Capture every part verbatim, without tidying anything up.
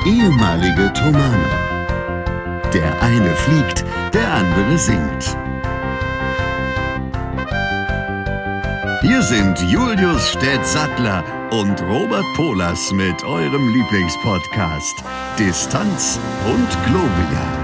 ehemalige Tomane. Der eine fliegt, der andere singt. Hier sind Julius Städtsattler und Robert Polas mit eurem Lieblingspodcast Distanz und Globia.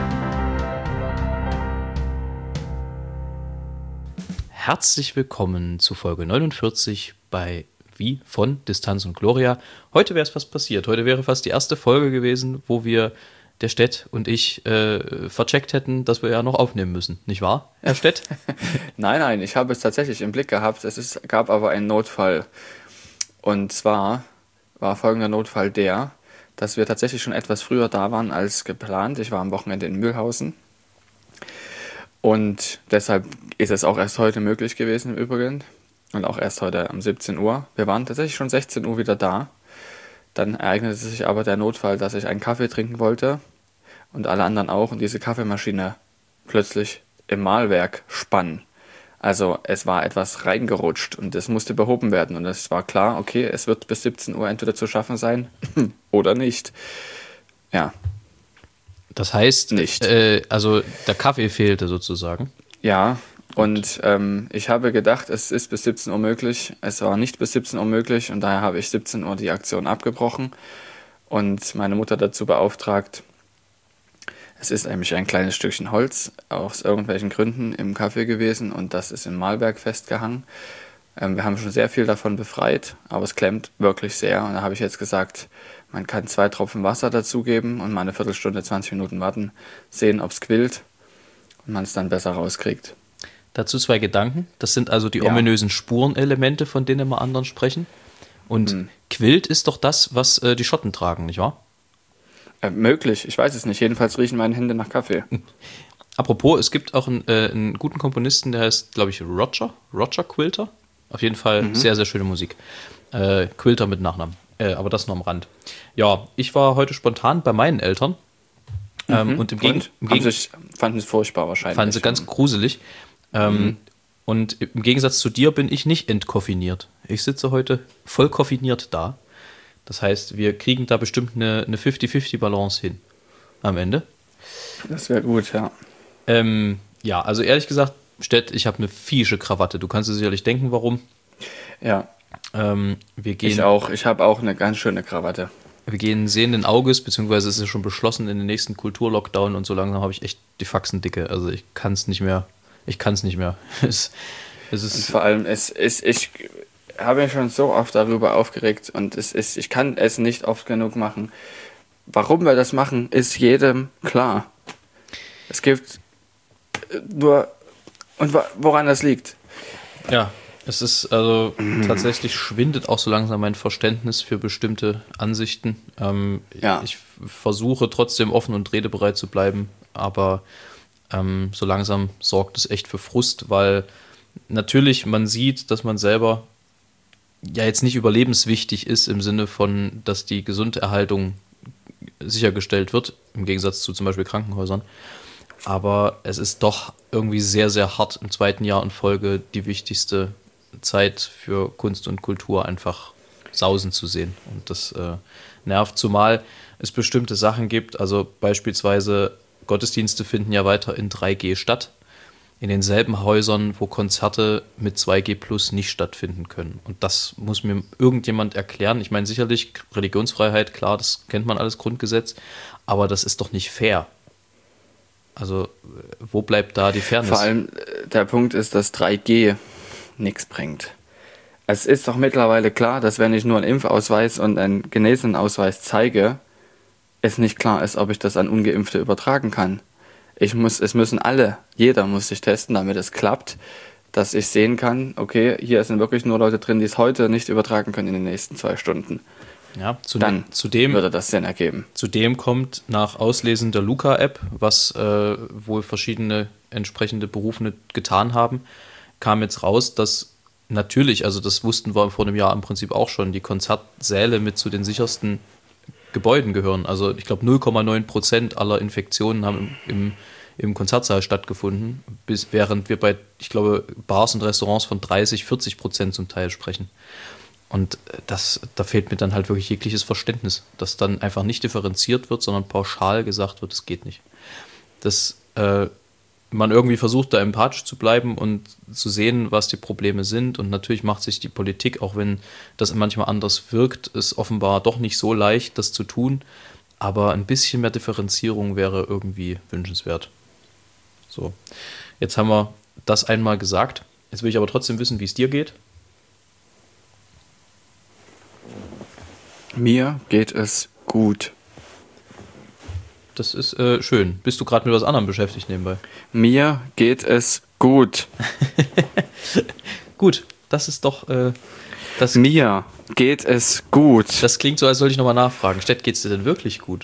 Herzlich willkommen zu Folge neunundvierzig bei Wie von Distanz und Gloria. Heute wäre es fast passiert. Heute wäre fast die erste Folge gewesen, wo wir, der Städt und ich, äh, vercheckt hätten, dass wir ja noch aufnehmen müssen. Nicht wahr, Herr Städt? Nein, nein, ich habe es tatsächlich im Blick gehabt. Es ist, gab aber einen Notfall. Und zwar war folgender Notfall der, dass wir tatsächlich schon etwas früher da waren als geplant. Ich war am Wochenende in Mühlhausen. Und deshalb ist es auch erst heute möglich gewesen im Übrigen. Und auch erst heute um siebzehn Uhr. Wir waren tatsächlich schon sechzehn Uhr wieder da. Dann ereignete sich aber der Notfall, dass ich einen Kaffee trinken wollte. Und alle anderen auch. Und diese Kaffeemaschine plötzlich im Mahlwerk spann. Also es war etwas reingerutscht und das musste behoben werden. Und es war klar, okay, es wird bis siebzehn Uhr entweder zu schaffen sein oder nicht. Ja. Das heißt, nicht. Äh, also der Kaffee fehlte sozusagen. Ja, und ähm, ich habe gedacht, es ist bis siebzehn Uhr möglich. Es war nicht bis siebzehn Uhr möglich und daher habe ich siebzehn Uhr die Aktion abgebrochen und meine Mutter dazu beauftragt. Es ist nämlich ein kleines Stückchen Holz aus irgendwelchen Gründen im Kaffee gewesen und das ist im Mahlwerk festgehangen. Ähm, wir haben schon sehr viel davon befreit, aber es klemmt wirklich sehr. Und da habe ich jetzt gesagt, man kann zwei Tropfen Wasser dazugeben und mal eine Viertelstunde, zwanzig Minuten warten, sehen, ob es quillt und man es dann besser rauskriegt. Dazu zwei Gedanken. Das sind also die Ja. ominösen Spurenelemente, von denen immer anderen sprechen. Und Hm. Quillt ist doch das, was äh, die Schotten tragen, nicht wahr? Äh, möglich, ich weiß es nicht. Jedenfalls riechen meine Hände nach Kaffee. Apropos, es gibt auch einen, äh, einen guten Komponisten, der heißt, glaube ich, Roger. Roger Quilter. Auf jeden Fall Mhm. sehr, sehr schöne Musik. Äh, Quilter mit Nachnamen. Äh, aber das nur am Rand. Ja, ich war heute spontan bei meinen Eltern. Ähm, Mhm. Und im Gegen- Und? im Haben Gegen- sich, fanden es furchtbar wahrscheinlich. fanden sie ganz gruselig. Ähm, Mhm. Und im Gegensatz zu dir bin ich nicht entkoffiniert. Ich sitze heute voll koffiniert da. Das heißt, wir kriegen da bestimmt eine, eine fünfzig fünfzig Balance hin am Ende. Das wäre gut, ja. Ähm, ja, also ehrlich gesagt, Stett, ich habe eine fiesche Krawatte. Du kannst dir sicherlich denken, warum. Ja, Ähm, wir ich gehen, auch. Ich habe auch eine ganz schöne Krawatte. wir gehen sehenden Auges, beziehungsweise es ist schon beschlossen in den nächsten Kulturlockdown und so langsam habe ich echt die Faxen dicke. Also ich kann es nicht mehr. Ich kann es nicht mehr. Es, es Und ist vor allem, es ist, ich habe mich schon so oft darüber aufgeregt und es ist, ich kann es nicht oft genug machen. Warum wir das machen, ist jedem klar. Es gibt äh, nur, und wa- woran das liegt. Ja, es ist also tatsächlich schwindet auch so langsam mein Verständnis für bestimmte Ansichten. Ähm, Ja. Ich f- versuche trotzdem offen und redebereit zu bleiben, aber ähm, so langsam sorgt es echt für Frust, weil natürlich man sieht, dass man selber ja jetzt nicht überlebenswichtig ist im Sinne von, dass die Gesunderhaltung sichergestellt wird, im Gegensatz zu zum Beispiel Krankenhäusern. Aber es ist doch irgendwie sehr, sehr hart im zweiten Jahr in Folge die wichtigste Zeit für Kunst und Kultur einfach sausen zu sehen. Und das äh, nervt, zumal es bestimmte Sachen gibt, also beispielsweise Gottesdienste finden ja weiter in drei G statt, in denselben Häusern, wo Konzerte mit zwei G plus nicht stattfinden können. Und das muss mir irgendjemand erklären. Ich meine, sicherlich Religionsfreiheit, klar, das kennt man alles, Grundgesetz, aber das ist doch nicht fair. Also, äh, wo bleibt da die Fairness? Vor allem äh, der Punkt ist, dass drei G nichts bringt. Es ist doch mittlerweile klar, dass wenn ich nur einen Impfausweis und einen Genesenenausweis zeige, es nicht klar ist, ob ich das an Ungeimpfte übertragen kann. Ich muss, es müssen alle, jeder muss sich testen, damit es klappt, dass ich sehen kann, okay, hier sind wirklich nur Leute drin, die es heute nicht übertragen können in den nächsten zwei Stunden. Ja, zu, Dann zudem, würde das Sinn ergeben. zudem kommt nach Auslesen der Luca-App, was äh, wohl verschiedene entsprechende Berufene getan haben, kam jetzt raus, dass natürlich, also das wussten wir vor einem Jahr im Prinzip auch schon, die Konzertsäle mit zu den sichersten Gebäuden gehören. Also ich glaube null Komma neun Prozent aller Infektionen haben im, im, im Konzertsaal stattgefunden, bis, während wir bei, ich glaube, Bars und Restaurants von dreißig, vierzig Prozent zum Teil sprechen. Und das, da fehlt mir dann halt wirklich jegliches Verständnis, dass dann einfach nicht differenziert wird, sondern pauschal gesagt wird, es geht nicht. Dass äh, man irgendwie versucht, da empathisch zu bleiben und zu sehen, was die Probleme sind. Und natürlich macht sich die Politik, auch wenn das manchmal anders wirkt, ist offenbar doch nicht so leicht, das zu tun. Aber ein bisschen mehr Differenzierung wäre irgendwie wünschenswert. So, jetzt haben wir das einmal gesagt. Jetzt will ich aber trotzdem wissen, wie es dir geht. Mir geht es gut. Das ist äh, schön. Bist du gerade mit was anderem beschäftigt nebenbei? Mir geht es gut. Gut, das ist doch... Äh, das, Mir geht es gut. Das klingt so, als sollte ich nochmal nachfragen. Stett, geht's dir denn wirklich gut?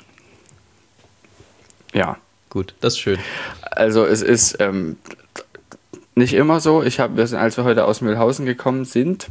Ja. Gut, das ist schön. Also es ist ähm, nicht immer so. Ich habe, als wir heute aus Mühlhausen gekommen sind,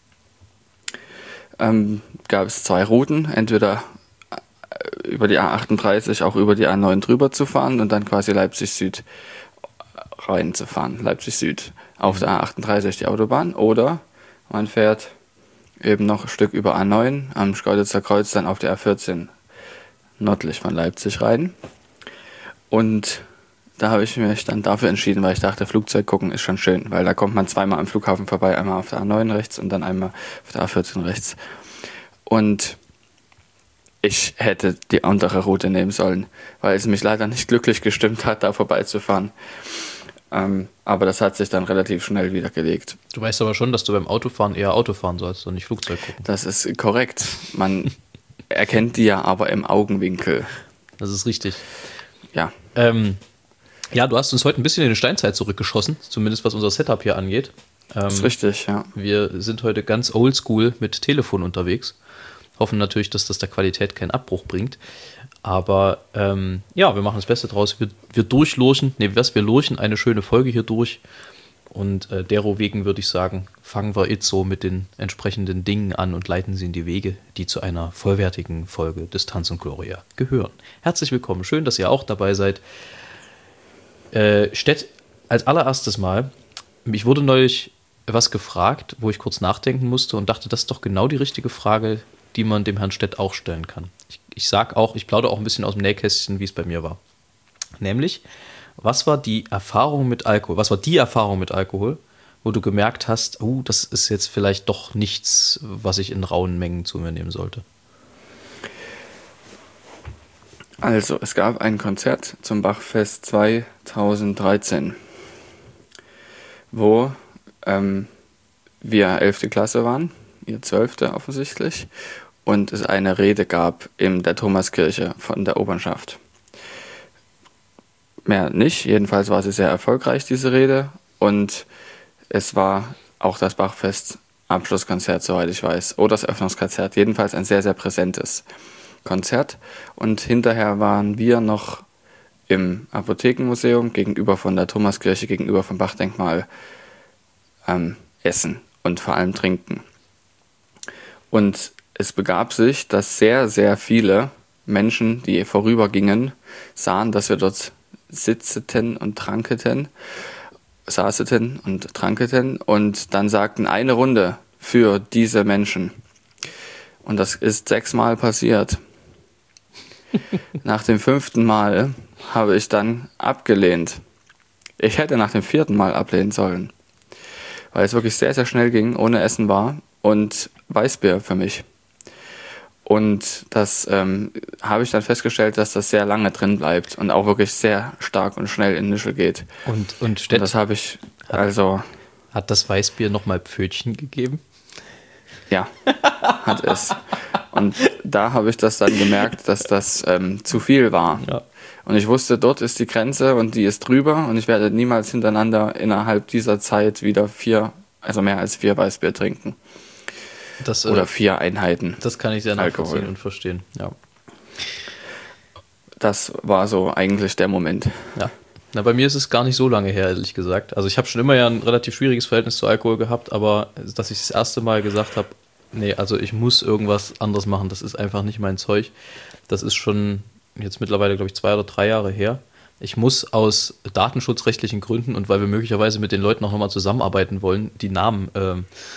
ähm, gab es zwei Routen. Entweder über die A achtunddreißig, auch über die A neun drüber zu fahren und dann quasi Leipzig Süd reinzufahren. Leipzig Süd auf der A achtunddreißig die Autobahn. Oder man fährt eben noch ein Stück über A neun am Schkeuditzer Kreuz dann auf der A vierzehn nördlich von Leipzig rein. Und da habe ich mich dann dafür entschieden, weil ich dachte, Flugzeug gucken ist schon schön, weil da kommt man zweimal am Flughafen vorbei, einmal auf der A neun rechts und dann einmal auf der A vierzehn rechts. Und ich hätte die andere Route nehmen sollen, weil es mich leider nicht glücklich gestimmt hat, da vorbeizufahren. Ähm, aber das hat sich dann relativ schnell wieder gelegt. Du weißt aber schon, dass du beim Autofahren eher Auto fahren sollst und nicht Flugzeug gucken. Das ist korrekt. Man erkennt die ja aber im Augenwinkel. Das ist richtig. Ja. Ähm, ja, du hast uns heute ein bisschen in die Steinzeit zurückgeschossen, zumindest was unser Setup hier angeht. Ähm, Das ist richtig, ja. Wir sind heute ganz oldschool mit Telefon unterwegs. Hoffen natürlich, dass das der Qualität keinen Abbruch bringt. Aber ähm, ja, wir machen das Beste draus. Wir, wir durchlurchen, nee, was, wir lurchen eine schöne Folge hier durch. Und äh, derowegen würde ich sagen, fangen wir jetzt so mit den entsprechenden Dingen an und leiten sie in die Wege, die zu einer vollwertigen Folge Distanz und Gloria gehören. Herzlich willkommen, schön, dass ihr auch dabei seid. Äh, Stett, als allererstes Mal, mich wurde neulich was gefragt, wo ich kurz nachdenken musste und dachte, das ist doch genau die richtige Frage, die man dem Herrn Stett auch stellen kann. Ich, ich sag auch, ich plaudere auch ein bisschen aus dem Nähkästchen, wie es bei mir war. Nämlich, was war die Erfahrung mit Alkohol? Was war die Erfahrung mit Alkohol, wo du gemerkt hast, oh, das ist jetzt vielleicht doch nichts, was ich in rauen Mengen zu mir nehmen sollte? Also, es gab ein Konzert zum Bachfest zweitausenddreizehn, wo ähm, wir elfte Klasse waren, ihr zwölfte offensichtlich, und es eine Rede gab in der Thomaskirche von der Obernschaft. Mehr nicht, jedenfalls war sie sehr erfolgreich, diese Rede, und es war auch das Bachfest Abschlusskonzert, soweit ich weiß, oder das Eröffnungskonzert, jedenfalls ein sehr, sehr präsentes Konzert. Und hinterher waren wir noch im Apothekenmuseum gegenüber von der Thomaskirche, gegenüber vom Bachdenkmal ähm, essen und vor allem trinken. Und es begab sich, dass sehr, sehr viele Menschen, die vorübergingen, sahen, dass wir dort sitzeten und tranketen, saßeten und tranketen und dann sagten, eine Runde für diese Menschen. Und das ist sechsmal passiert. Nach dem fünften Mal habe ich dann abgelehnt. Ich hätte nach dem vierten Mal ablehnen sollen, weil es wirklich sehr, sehr schnell ging, ohne Essen war und Weißbier für mich. Und das ähm, habe ich dann festgestellt, dass das sehr lange drin bleibt und auch wirklich sehr stark und schnell in Nischel geht. Und, und, Stett, und das habe ich, also... Hat das Weißbier nochmal Pfötchen gegeben? Ja, hat es. Und da habe ich das dann gemerkt, dass das ähm, zu viel war. Ja. Und ich wusste, dort ist die Grenze und die ist drüber und ich werde niemals hintereinander innerhalb dieser Zeit wieder vier, also mehr als vier Weißbier trinken. Das, Oder äh, vier Einheiten. Das kann ich sehr nachvollziehen Alkohol. und verstehen. Ja. Das war so eigentlich der Moment. Ja. Na, bei mir ist es gar nicht so lange her, ehrlich gesagt. Also ich habe schon immer ja ein relativ schwieriges Verhältnis zu Alkohol gehabt, aber dass ich das erste Mal gesagt habe, nee, also ich muss irgendwas anderes machen, das ist einfach nicht mein Zeug. Das ist schon jetzt mittlerweile, glaube ich, zwei oder drei Jahre her. Ich muss aus datenschutzrechtlichen Gründen und weil wir möglicherweise mit den Leuten auch nochmal zusammenarbeiten wollen, die Namen ähm,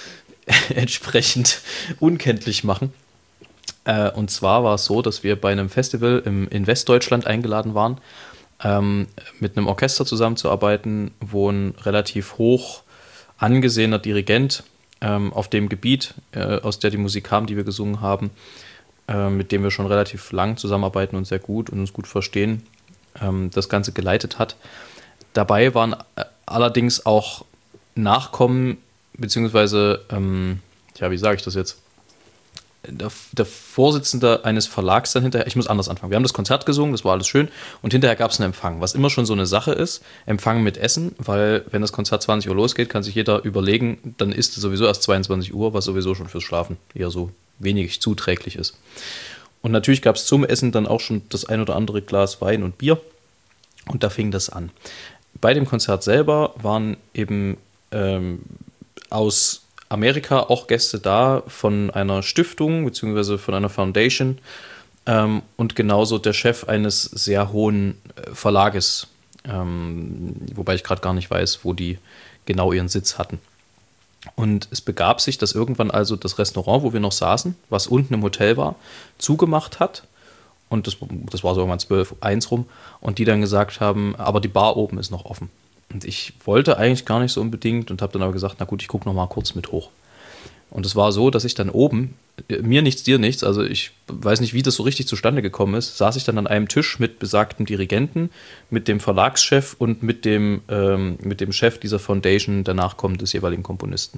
entsprechend unkenntlich machen. Äh, und zwar war es so, dass wir bei einem Festival im, in Westdeutschland eingeladen waren, ähm, mit einem Orchester zusammenzuarbeiten, wo ein relativ hoch angesehener Dirigent ähm, auf dem Gebiet, äh, aus der die Musik kam, die wir gesungen haben, äh, mit dem wir schon relativ lang zusammenarbeiten und sehr gut und uns gut verstehen, ähm, das Ganze geleitet hat. Dabei waren äh, allerdings auch Nachkommen, beziehungsweise, ähm, ja, wie sage ich das jetzt? Der, der Vorsitzende eines Verlags dann hinterher, ich muss anders anfangen. Wir haben das Konzert gesungen, das war alles schön und hinterher gab es einen Empfang, was immer schon so eine Sache ist, Empfang mit Essen, weil wenn das Konzert zwanzig Uhr losgeht, kann sich jeder überlegen, dann ist es sowieso erst zweiundzwanzig Uhr, was sowieso schon fürs Schlafen eher so wenig zuträglich ist. Und natürlich gab es zum Essen dann auch schon das ein oder andere Glas Wein und Bier und da fing das an. Bei dem Konzert selber waren eben ähm, aus Amerika auch Gäste da von einer Stiftung bzw. von einer Foundation ähm, und genauso der Chef eines sehr hohen Verlages, ähm, wobei ich gerade gar nicht weiß, wo die genau ihren Sitz hatten. Und es begab sich, dass irgendwann also das Restaurant, wo wir noch saßen, was unten im Hotel war, zugemacht hat. Und das, das war so irgendwann zwölf, eins rum. Und die dann gesagt haben, aber die Bar oben ist noch offen. Und ich wollte eigentlich gar nicht so unbedingt und habe dann aber gesagt, na gut, ich gucke noch mal kurz mit hoch. Und es war so, dass ich dann oben, mir nichts, dir nichts, also ich weiß nicht, wie das so richtig zustande gekommen ist, saß ich dann an einem Tisch mit besagtem Dirigenten, mit dem Verlagschef und mit dem, ähm, mit dem Chef dieser Foundation, der Nachkommen des jeweiligen Komponisten.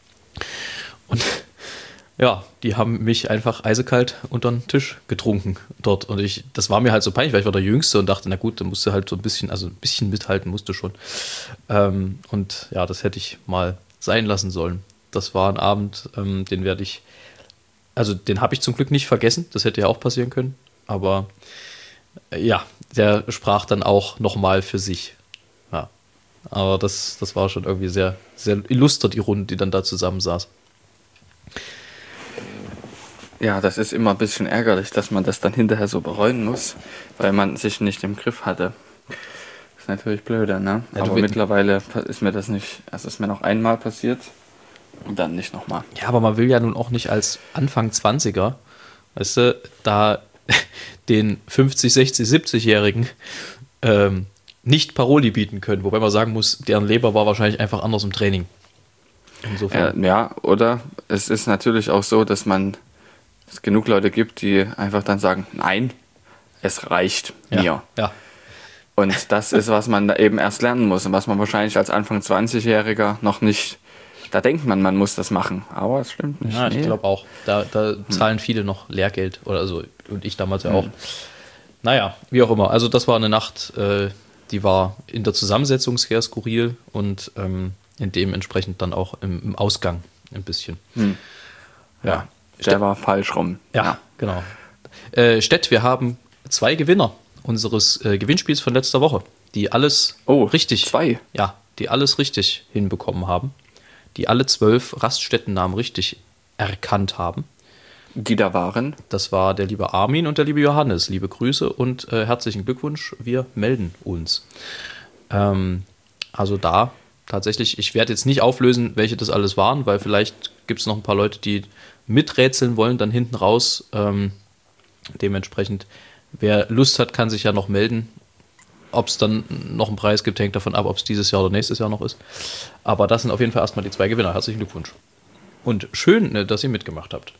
Und ja, die haben mich einfach eisekalt unter den Tisch getrunken dort. Und ich, das war mir halt so peinlich, weil ich war der Jüngste und dachte, na gut, dann musst du halt so ein bisschen, also ein bisschen mithalten musst du schon. Ähm, und ja, das hätte ich mal sein lassen sollen. Das war ein Abend, ähm, den werde ich, also den habe ich zum Glück nicht vergessen. Das hätte ja auch passieren können. Aber äh, ja, der sprach dann auch nochmal für sich. Ja, aber das, das war schon irgendwie sehr, sehr illuster, die Runde, die dann da zusammensaß. Ja, das ist immer ein bisschen ärgerlich, dass man das dann hinterher so bereuen muss, weil man sich nicht im Griff hatte. Das ist natürlich blöder, ne? Ja, aber mittlerweile ist mir das nicht, also ist mir noch einmal passiert und dann nicht nochmal. Ja, aber man will ja nun auch nicht als Anfang zwanziger, weißt du, da den fünfzig, sechzig, siebzig-Jährigen ähm, nicht Paroli bieten können, wobei man sagen muss, deren Leber war wahrscheinlich einfach anders im Training. Insofern. Ja, ja, oder es ist natürlich auch so, dass man es genug Leute gibt, die einfach dann sagen, nein, es reicht mir. Ja, ja. Und das ist, was man da eben erst lernen muss und was man wahrscheinlich als Anfang zwanzig-Jähriger noch nicht, da denkt man, man muss das machen, aber es stimmt nicht. Ja, ich nee. glaube auch. Da, da hm. zahlen viele noch Lehrgeld oder so und ich damals ja auch. Hm. Naja, wie auch immer. Also das war eine Nacht, äh, die war in der Zusammensetzung sehr skurril und ähm, in dementsprechend dann auch im, im Ausgang ein bisschen. Hm. Ja. Der war falsch rum. Ja, ja. Genau. Äh, Stett, wir haben zwei Gewinner unseres äh, Gewinnspiels von letzter Woche, die alles oh, richtig, zwei? Ja, die alles richtig hinbekommen haben, die alle zwölf Raststättennamen richtig erkannt haben. Die da waren? Das war der liebe Armin und der liebe Johannes. Liebe Grüße und äh, herzlichen Glückwunsch. Wir melden uns. Ähm, also da tatsächlich, ich werde jetzt nicht auflösen, welche das alles waren, weil vielleicht gibt es noch ein paar Leute, die miträtseln wollen, dann hinten raus. Ähm, dementsprechend, wer Lust hat, kann sich ja noch melden. Ob es dann noch einen Preis gibt, hängt davon ab, ob es dieses Jahr oder nächstes Jahr noch ist. Aber das sind auf jeden Fall erstmal die zwei Gewinner. Herzlichen Glückwunsch. Und schön, dass ihr mitgemacht habt.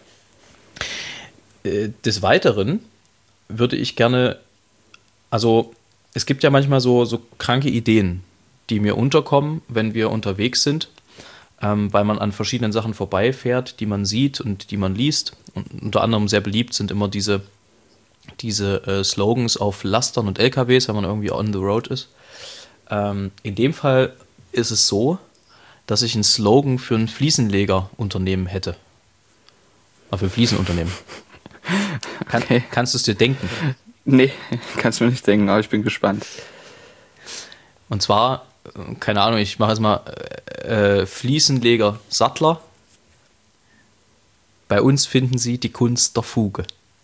Äh, des Weiteren würde ich gerne, also es gibt ja manchmal so, so kranke Ideen, die mir unterkommen, wenn wir unterwegs sind. Ähm, weil man an verschiedenen Sachen vorbeifährt, die man sieht und die man liest. Und unter anderem sehr beliebt sind immer diese, diese äh, Slogans auf Lastern und L K Ws, wenn man irgendwie on the road ist. Ähm, in dem Fall ist es so, dass ich einen Slogan für ein Fliesenlegerunternehmen hätte. Oder für ein Fliesenunternehmen. Kann, okay. Kannst du es dir denken? Nee, kannst du mir nicht denken, aber ich bin gespannt. Und zwar, keine Ahnung, ich mache jetzt mal äh, Fliesenleger Sattler. Bei uns finden Sie die Kunst der Fuge.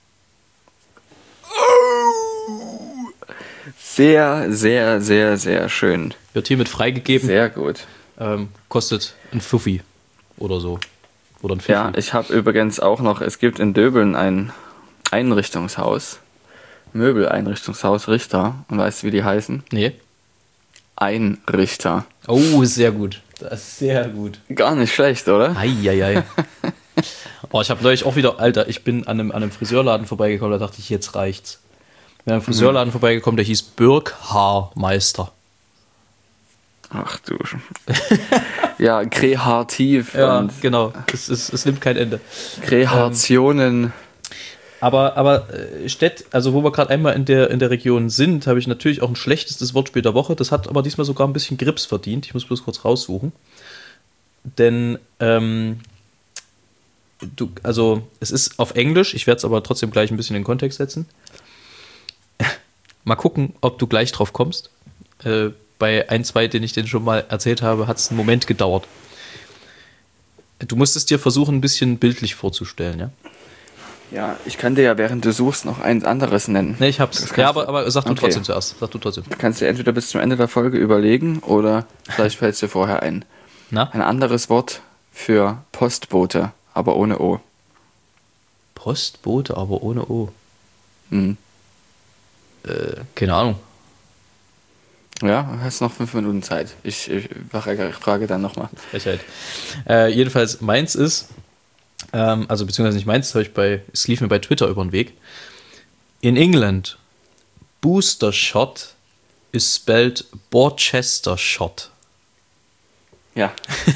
Sehr, sehr, sehr, sehr schön. Wird hiermit freigegeben. Sehr gut. Ähm, kostet ein Fuffi. oder so. Oder ein Pfiffi. Ja, ich habe übrigens auch noch, es gibt in Döbeln ein Einrichtungshaus, Möbeleinrichtungshaus Richter. Und weißt du, wie die heißen? Nee. Einrichter. Oh, sehr gut. Das ist sehr gut. Gar nicht schlecht, oder? Eieiei. Oh, ich habe neulich auch wieder, Alter, ich bin an einem, an einem Friseurladen vorbeigekommen, da dachte ich, jetzt reicht's. Ich bin an einem Friseurladen mhm. vorbeigekommen, der hieß Birkhaarmeister. Ach du. Ja, kreativ. Ja, und genau. Es, es, es nimmt kein Ende. Kreationen. Ähm, aber aber äh, Städt, also wo wir gerade einmal in der, in der Region sind, habe ich natürlich auch ein schlechtestes Wortspiel der Woche. Das hat aber diesmal sogar ein bisschen Grips verdient. Ich muss bloß kurz raussuchen. Denn, ähm, du, also es ist auf Englisch, ich werde es aber trotzdem gleich ein bisschen in den Kontext setzen. Mal gucken, ob du gleich drauf kommst. Äh, bei ein, zwei, den ich dir schon mal erzählt habe, hat es einen Moment gedauert. Du musst es dir versuchen, ein bisschen bildlich vorzustellen, ja? Ja, ich kann dir ja, während du suchst, noch ein anderes nennen. Ne, ich hab's. Ja, aber, aber sag du okay. trotzdem zuerst. Sag du trotzdem. Du kannst dir entweder bis zum Ende der Folge überlegen oder vielleicht fällt es dir vorher ein. Na? Ein anderes Wort für Postbote, aber ohne O. Postbote, aber ohne O? Hm. Äh, keine Ahnung. Ja, du hast noch fünf Minuten Zeit. Ich, ich frage dann nochmal. Frechheit. Äh, jedenfalls, meins ist, ähm, also beziehungsweise nicht meins, das ich bei, es lief mir bei Twitter über den Weg. In England, Booster Shot is spelled Borchester Shot. Ja.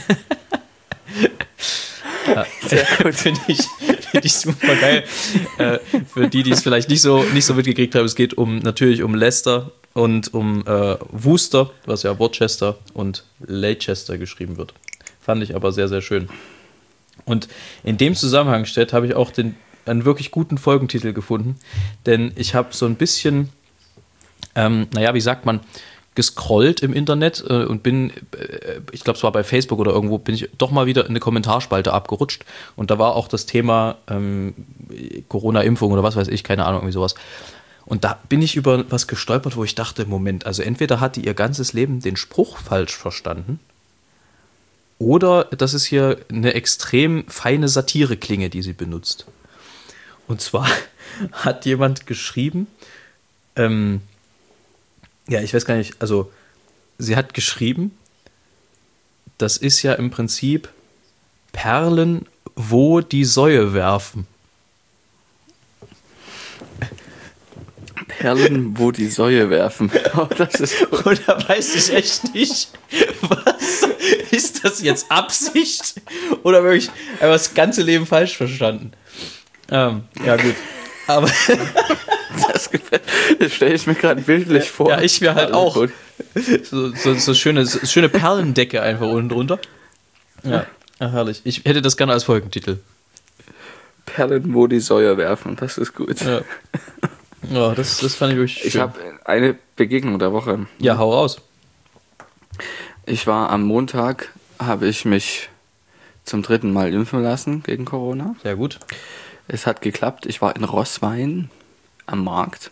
Ja, sehr gut, finde ich, find ich super geil. Äh, für die, die es vielleicht nicht so, nicht so mitgekriegt haben, es geht um natürlich um Leicester und um äh, Worcester, was ja Worcester und Leicester geschrieben wird. Fand ich aber sehr, sehr schön. Und in dem Zusammenhang, Stett, habe ich auch den, einen wirklich guten Folgentitel gefunden, denn ich habe so ein bisschen, ähm, naja, wie sagt man, gescrollt im Internet äh, und bin, äh, ich glaube, es war bei Facebook oder irgendwo, bin ich doch mal wieder in eine Kommentarspalte abgerutscht und da war auch das Thema ähm, Corona-Impfung oder was weiß ich, keine Ahnung, irgendwie sowas. Und da bin ich über was gestolpert, wo ich dachte, Moment, also entweder hat die ihr ganzes Leben den Spruch falsch verstanden oder das ist hier eine extrem feine Satire-Klinge, die sie benutzt. Und zwar hat jemand geschrieben, ähm, ja, ich weiß gar nicht, also sie hat geschrieben, das ist ja im Prinzip Perlen, wo die Säue werfen. Perlen, wo die Säue werfen. Oh, das ist gut. Und da weiß ich echt nicht, was ist das jetzt Absicht oder wirklich einfach das ganze Leben falsch verstanden. Ähm, ja gut, aber das, das stelle ich mir gerade bildlich vor. Ja, ich mir halt auch. Gut. So, so, so schöne, so schöne Perlendecke einfach unten drunter. Ja, ach, herrlich. Ich hätte das gerne als Folgentitel. Perlen, wo die Säue werfen, das ist gut. Ja, ja das, das fand ich wirklich schön. Ich habe eine Begegnung der Woche. Ja, hau raus. Ich war am Montag, habe ich mich zum dritten Mal impfen lassen gegen Corona. Sehr gut. Es hat geklappt. Ich war in Roßwein am Markt.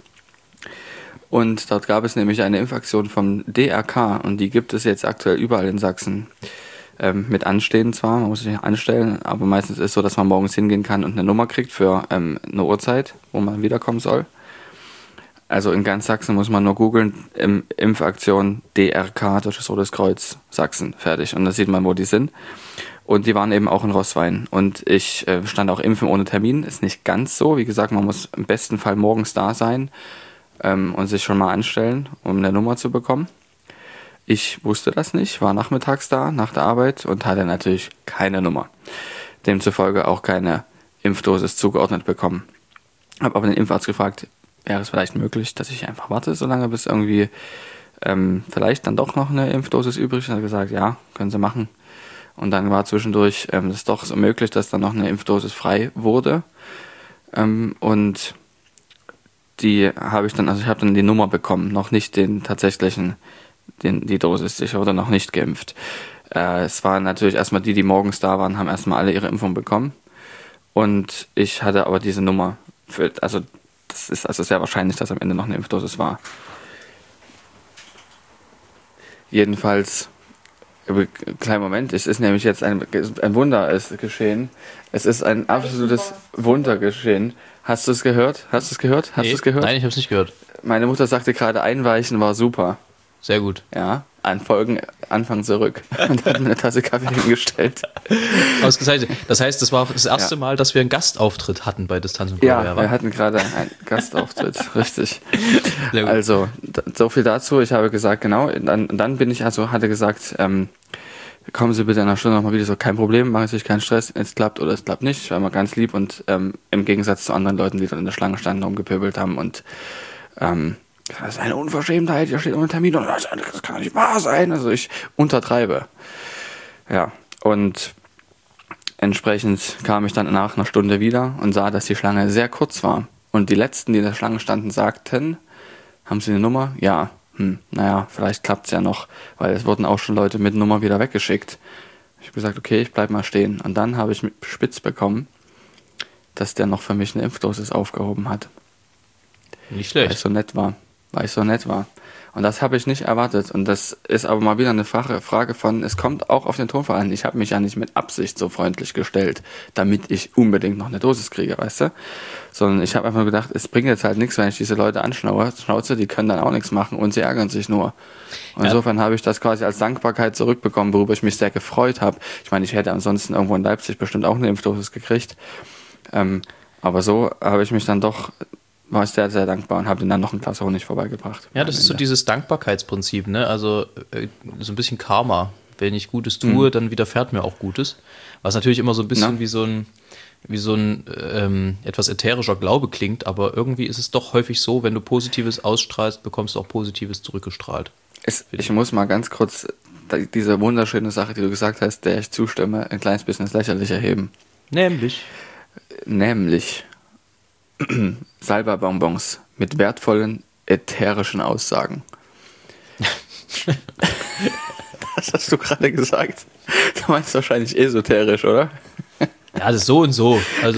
Und dort gab es nämlich eine Impfaktion vom D R K und die gibt es jetzt aktuell überall in Sachsen. Ähm, mit Anstehen zwar, man muss sich anstellen, aber meistens ist es so, dass man morgens hingehen kann und eine Nummer kriegt für ähm, eine Uhrzeit, wo man wiederkommen soll. Also in ganz Sachsen muss man nur googeln, im Impfaktion D R K, Deutsches Rotes Kreuz, Sachsen, fertig. Und da sieht man, wo die sind. Und die waren eben auch in Roßwein. Und ich äh, stand auch impfen ohne Termin. Ist nicht ganz so. Wie gesagt, man muss im besten Fall morgens da sein ähm, und sich schon mal anstellen, um eine Nummer zu bekommen. Ich wusste das nicht, war nachmittags da, nach der Arbeit und hatte natürlich keine Nummer. Demzufolge auch keine Impfdosis zugeordnet bekommen. Habe aber den Impfarzt gefragt, wäre es vielleicht möglich, dass ich einfach warte, solange bis irgendwie ähm, vielleicht dann doch noch eine Impfdosis übrig ist. Er hat gesagt, ja, können Sie machen. Und dann war zwischendurch ähm, das doch so möglich, dass dann noch eine Impfdosis frei wurde. Ähm, und die habe ich dann, also ich habe dann die Nummer bekommen, noch nicht den tatsächlichen, den, die Dosis. Ich wurde noch nicht geimpft. Äh, es waren natürlich erstmal die, die morgens da waren, haben erstmal alle ihre Impfung bekommen. Und ich hatte aber diese Nummer. Für, also das ist also sehr wahrscheinlich, dass am Ende noch eine Impfdosis war. Jedenfalls Kleinen Moment, es ist nämlich jetzt ein, ein Wunder ist geschehen. Es ist ein absolutes Wunder geschehen. Hast du es gehört? Hast du es gehört? Hast Nee, du es gehört? Nein, ich habe es nicht gehört. Meine Mutter sagte gerade, einweichen war super. Sehr gut. Ja, an Folgen Anfang zurück. Und hat mir eine Tasse Kaffee hingestellt. Ausgezeichnet. Das heißt, das war das erste Ja. Mal, dass wir einen Gastauftritt hatten bei Distanz und Ja, Gloria, wa? wir hatten gerade einen Gastauftritt, richtig. Sehr gut. Also, d- so viel dazu. Ich habe gesagt, genau, dann, dann bin ich, also hatte gesagt, ähm, kommen Sie bitte in einer Stunde nochmal wieder, so kein Problem, machen Sie sich keinen Stress, es klappt oder es klappt nicht. Ich war immer ganz lieb und ähm, im Gegensatz zu anderen Leuten, die dort in der Schlange standen, rumgepöbelt haben und ähm, das ist eine Unverschämtheit, hier steht ohne Termin und das kann nicht wahr sein. Also ich untertreibe. Ja, und entsprechend kam ich dann nach einer Stunde wieder und sah, dass die Schlange sehr kurz war. Und die letzten, die in der Schlange standen, sagten, haben Sie eine Nummer? Ja. Hm, naja, vielleicht klappt es ja noch, weil es wurden auch schon Leute mit Nummer wieder weggeschickt. Ich habe gesagt, okay, ich bleib mal stehen. Und dann habe ich mit spitz bekommen, dass der noch für mich eine Impfdosis aufgehoben hat. Nicht Weil ich schlecht. so nett war. Weil ich so nett war. Und das habe ich nicht erwartet. Und das ist aber mal wieder eine Frage, Frage von, es kommt auch auf den Tonfall an. Ich habe mich ja nicht mit Absicht so freundlich gestellt, damit ich unbedingt noch eine Dosis kriege, weißt du? Sondern ich habe einfach nur gedacht, es bringt jetzt halt nichts, wenn ich diese Leute anschnauze, die können dann auch nichts machen und sie ärgern sich nur. Und Ja. insofern habe ich das quasi als Dankbarkeit zurückbekommen, worüber ich mich sehr gefreut habe. Ich meine, ich hätte ansonsten irgendwo in Leipzig bestimmt auch eine Impfdosis gekriegt. Ähm, aber so habe ich mich dann doch, war ich sehr, sehr dankbar und habe denen dann noch ein Glas Honig vorbeigebracht. Ja, das Am ist so Ende. dieses Dankbarkeitsprinzip, ne? Also äh, so ein bisschen Karma. Wenn ich Gutes tue, dann widerfährt mir auch Gutes. Was natürlich immer so ein bisschen Na? wie so ein, wie so ein ähm, etwas ätherischer Glaube klingt, aber irgendwie ist es doch häufig so, wenn du Positives ausstrahlst, bekommst du auch Positives zurückgestrahlt. Es, ich muss mal ganz kurz die- diese wunderschöne Sache, die du gesagt hast, der ich zustimme, ein kleines bisschen ins Lächerliche heben. Nämlich. Nämlich Salbeibonbons mit wertvollen ätherischen Aussagen. Das hast du gerade gesagt. Du meinst wahrscheinlich esoterisch, oder? Ja, das ist so und so. Also,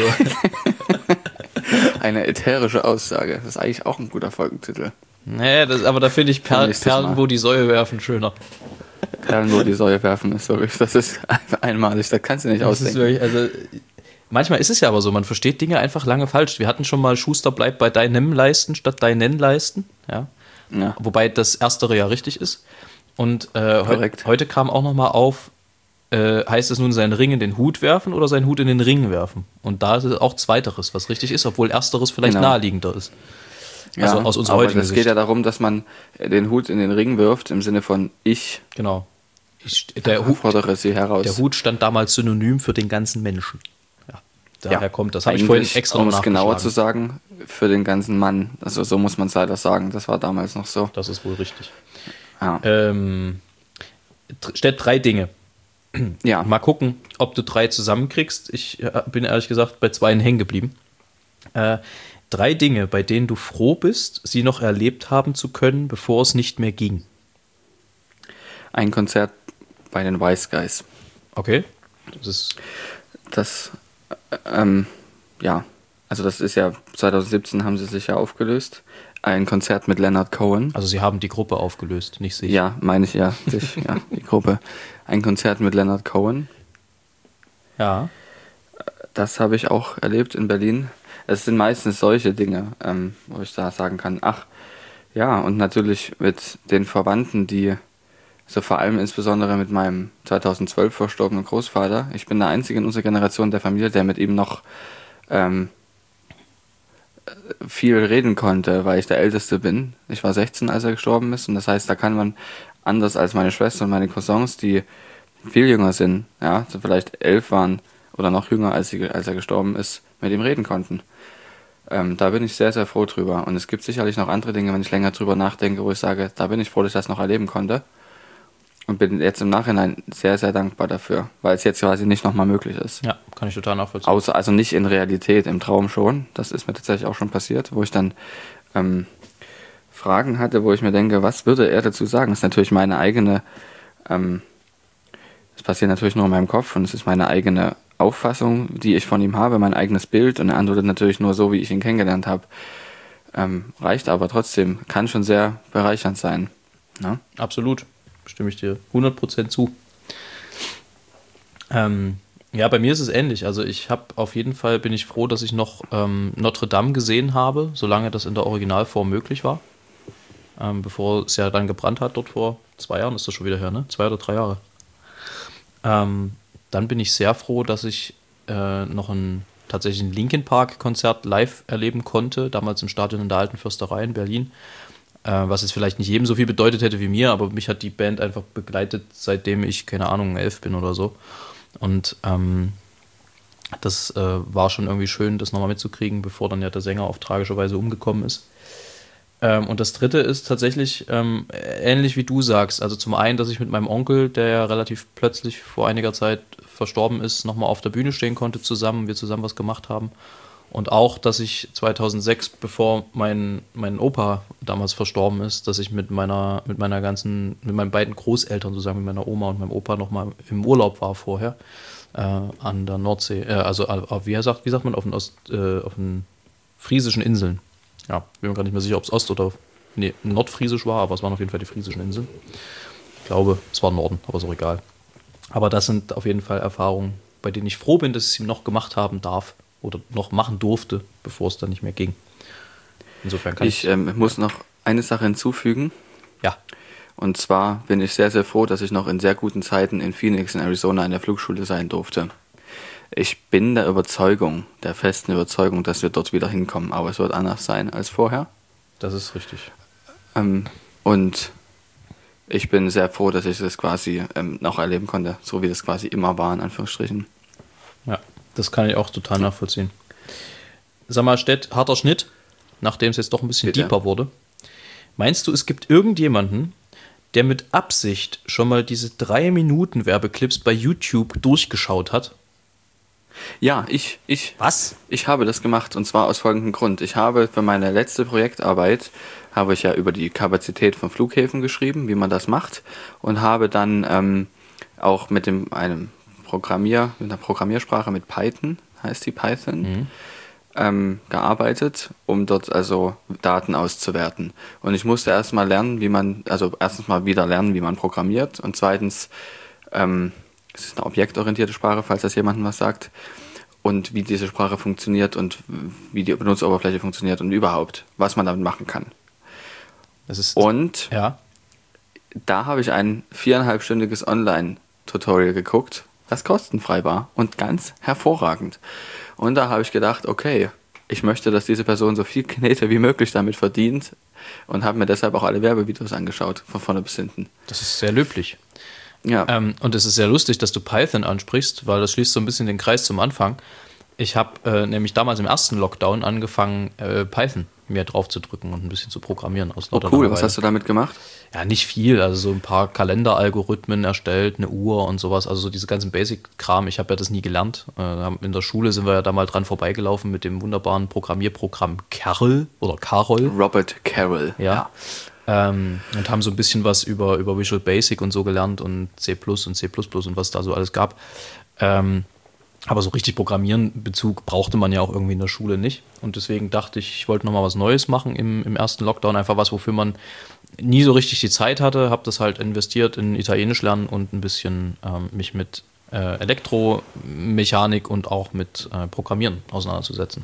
Eine ätherische Aussage. Das ist eigentlich auch ein guter Folgentitel. nee, das, aber da finde ich per Nächstes Perlen, Mal. wo die Säue werfen, schöner. Perlen, wo die Säue werfen, ist wirklich, das ist einmalig, das kannst du nicht Das ist ausdenken. wirklich, also, manchmal ist es ja aber so, man versteht Dinge einfach lange falsch. Wir hatten schon mal Schuster bleibt bei deinem Leisten statt deinen Leisten. Ja. Ja. Wobei das Erstere ja richtig ist. Und äh, heu Korrekt. heute kam auch nochmal auf, äh, heißt es nun seinen Ring in den Hut werfen oder seinen Hut in den Ring werfen? Und da ist es auch Zweiteres, was richtig ist, obwohl Ersteres vielleicht Genau. naheliegender ist. Also aus unserer aber heutigen es Sicht. geht ja darum, dass man den Hut in den Ring wirft, im Sinne von ich Genau. Ich, der, Hut, fordere sie heraus. der Hut stand damals synonym für den ganzen Menschen. Ja, daher Ja, kommt das. Habe ich vorhin eigentlich, extra um noch es genauer nachgeschlagen. zu sagen, für den ganzen Mann. Also so muss man es leider sagen. Das war damals noch so. Das ist wohl richtig. Ja. Ähm, dr- stellt drei Dinge. ja. Mal gucken, ob du drei zusammenkriegst. Ich äh, bin ehrlich gesagt bei zweien hängen geblieben. Äh, drei Dinge, bei denen du froh bist, sie noch erlebt haben zu können, bevor es nicht mehr ging. Ein Konzert bei den Wise Guys. Okay. Das ist Das, äh, ähm, ja, also das ist ja, zwanzig siebzehn haben sie sich ja aufgelöst. Ein Konzert mit Leonard Cohen. Also sie haben die Gruppe aufgelöst, nicht sich. Ja, meine ich ja, sich, ja, die Gruppe. Ein Konzert mit Leonard Cohen. Ja. Das habe ich auch erlebt in Berlin. Es sind meistens solche Dinge, ähm, wo ich da sagen kann, ach, ja, und natürlich mit den Verwandten, die, so vor allem insbesondere mit meinem zweitausendzwölf verstorbenen Großvater. Ich bin der Einzige in unserer Generation der Familie, der mit ihm noch ähm, viel reden konnte, weil ich der Älteste bin. Ich war sechzehn, als er gestorben ist, und das heißt, da kann man anders als meine Schwester und meine Cousins, die viel jünger sind, ja, so vielleicht elf waren oder noch jünger, als, sie, als er gestorben ist, mit ihm reden konnten. Ähm, da bin ich sehr, sehr froh drüber. Und es gibt sicherlich noch andere Dinge, wenn ich länger drüber nachdenke, wo ich sage, da bin ich froh, dass ich das noch erleben konnte. Und bin jetzt im Nachhinein sehr, sehr dankbar dafür, weil es jetzt quasi nicht nochmal möglich ist. Ja, kann ich total nachvollziehen. Außer, also nicht in Realität, im Traum schon. Das ist mir tatsächlich auch schon passiert, wo ich dann ähm, Fragen hatte, wo ich mir denke, was würde er dazu sagen? Das ist natürlich meine eigene, ähm, das passiert natürlich nur in meinem Kopf und es ist meine eigene Auffassung, die ich von ihm habe, mein eigenes Bild, und er antwortet natürlich nur so, wie ich ihn kennengelernt habe. Ähm, reicht aber trotzdem, kann schon sehr bereichernd sein. Ne? Absolut. Stimme ich dir hundert Prozent zu. Ähm, ja, bei mir ist es ähnlich. Also ich habe auf jeden Fall, bin ich froh, dass ich noch ähm, Notre Dame gesehen habe, solange das in der Originalform möglich war. Ähm, bevor es ja dann gebrannt hat, dort vor zwei Jahren, ist das schon wieder her, ne? Zwei oder drei Jahre. Ähm, dann bin ich sehr froh, dass ich äh, noch ein tatsächlich ein Linkin Park Konzert live erleben konnte, damals im Stadion in der Alten Försterei in Berlin. Äh, was jetzt vielleicht nicht jedem so viel bedeutet hätte wie mir, aber mich hat die Band einfach begleitet, seitdem ich, keine Ahnung, elf bin oder so. Und ähm, das äh, war schon irgendwie schön, das nochmal mitzukriegen, bevor dann ja der Sänger auf tragische Weise umgekommen ist. Ähm, und das dritte ist tatsächlich ähm, ähnlich wie du sagst. Also zum einen, dass ich mit meinem Onkel, der ja relativ plötzlich vor einiger Zeit verstorben ist, nochmal auf der Bühne stehen konnte zusammen, wir zusammen was gemacht haben. Und auch, dass ich zweitausendsechs, bevor mein, mein Opa damals verstorben ist, dass ich mit meiner, mit meiner ganzen, mit meinen beiden Großeltern, sozusagen mit meiner Oma und meinem Opa nochmal im Urlaub war vorher, äh, an der Nordsee, äh, also auf, wie, er sagt, wie sagt man, auf den, Ost, äh, auf den friesischen Inseln. Ja, bin mir gar nicht mehr sicher, ob es Ost- oder nee, Nordfriesisch war, aber es waren auf jeden Fall die friesischen Inseln. Ich glaube, es war Norden, aber ist auch egal. Aber das sind auf jeden Fall Erfahrungen, bei denen ich froh bin, dass ich sie noch gemacht haben darf oder noch machen durfte, bevor es dann nicht mehr ging. Insofern kann ich... Ich ähm, muss noch eine Sache hinzufügen. Ja. Und zwar bin ich sehr, sehr froh, dass ich noch in sehr guten Zeiten in Phoenix in Arizona in der Flugschule sein durfte. Ich bin der Überzeugung, der festen Überzeugung, dass wir dort wieder hinkommen, aber es wird anders sein als vorher. Das ist richtig. Ähm, und ich bin sehr froh, dass ich das quasi ähm, noch erleben konnte, so wie das quasi immer war, in Anführungsstrichen. Ja, das kann ich auch total nachvollziehen. Sag mal, Stett, harter Schnitt, nachdem es jetzt doch ein bisschen Bitte? deeper wurde. Meinst du, es gibt irgendjemanden, der mit Absicht schon mal diese drei Minuten Werbeclips bei YouTube durchgeschaut hat? Ja, ich, ich. Was? Ich habe das gemacht und zwar aus folgendem Grund. Ich habe für meine letzte Projektarbeit, habe ich ja über die Kapazität von Flughäfen geschrieben, wie man das macht und habe dann ähm, auch mit dem, einem Programmier, mit einer Programmiersprache mit Python, heißt die Python, mhm. ähm, gearbeitet, um dort also Daten auszuwerten. Und ich musste erstmal lernen, wie man, also erstens mal wieder lernen, wie man programmiert und zweitens, ähm, es ist eine objektorientierte Sprache, falls das jemandem was sagt, und wie diese Sprache funktioniert und wie die Benutzeroberfläche funktioniert und überhaupt, was man damit machen kann. Das ist, und ja. da habe ich ein viereinhalbstündiges Online-Tutorial geguckt, das kostenfrei war und ganz hervorragend. Und da habe ich gedacht, okay, ich möchte, dass diese Person so viel Knete wie möglich damit verdient und habe mir deshalb auch alle Werbevideos angeschaut, von vorne bis hinten. Das ist sehr löblich. Ja. Ähm, und es ist sehr lustig, dass du Python ansprichst, weil das schließt so ein bisschen den Kreis zum Anfang. Ich habe äh, nämlich damals im ersten Lockdown angefangen, äh, Python mir drauf zu drücken und ein bisschen zu programmieren. Aus oh cool, was hast du damit gemacht? Ja, nicht viel, also so ein paar Kalenderalgorithmen erstellt, eine Uhr und sowas, also so diese ganzen Basic-Kram. Ich habe ja das nie gelernt. Äh, in der Schule sind wir ja da mal dran vorbeigelaufen mit dem wunderbaren Programmierprogramm Carol oder Carol. Robert Carroll. Ja. ja. Ähm, und haben so ein bisschen was über, über Visual Basic und so gelernt und C plus und C plus plus und was da so alles gab. Ähm, aber so richtig Programmieren-Bezug brauchte man ja auch irgendwie in der Schule nicht. Und deswegen dachte ich, ich wollte nochmal was Neues machen im, im ersten Lockdown. Einfach was, wofür man nie so richtig die Zeit hatte. Habe das halt investiert in Italienisch lernen und ein bisschen ähm, mich mit äh, Elektromechanik und auch mit äh, Programmieren auseinanderzusetzen.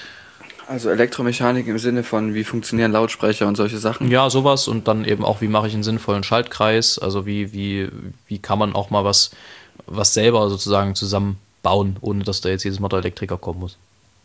Also Elektromechanik im Sinne von, wie funktionieren Lautsprecher und solche Sachen? Ja, sowas und dann eben auch, wie mache ich einen sinnvollen Schaltkreis, also wie, wie, wie kann man auch mal was, was selber sozusagen zusammenbauen, ohne dass da jetzt jedes Mal der Elektriker kommen muss.